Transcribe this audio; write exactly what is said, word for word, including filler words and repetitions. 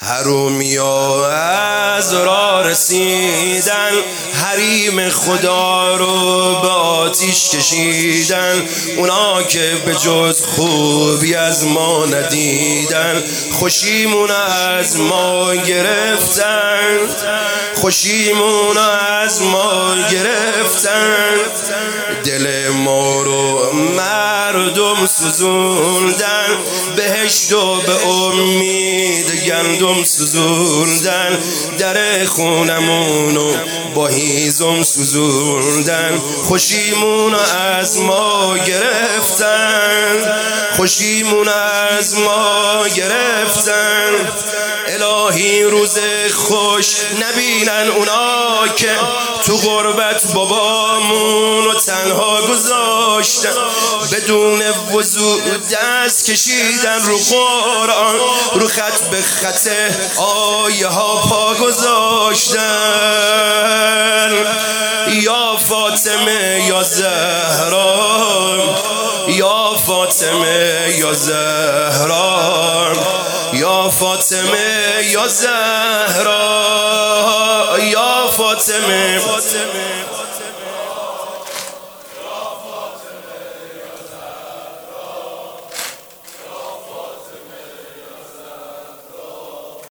حرومیا از راه رسیدن، حریم خدا رو به آتیش کشیدن. اونا که به جز خوبی از ما ندیدن، خوشیمون از ما گرفتن، خوشیمون از ما گرفتن. دل ما رو مردم سوزوندن، بهشت و به امید گندم سوزوندن. در خونمونو با هیزم سوزوندن، خوشیمون از ما گرفتن، خوشیمون از ما گرفتن. الهی روز خوش نبینن اونا که تو غربت بابامون رو تنها گذاشتن، بدون وضوع دست کشیدن رو قرآن، رو خط به خط آیه ها پا گذاشتن. یا فاطمه یا زهرا، یا فاطمه یا زهرا، یا فاطمه یا زهرا، یا فاطمه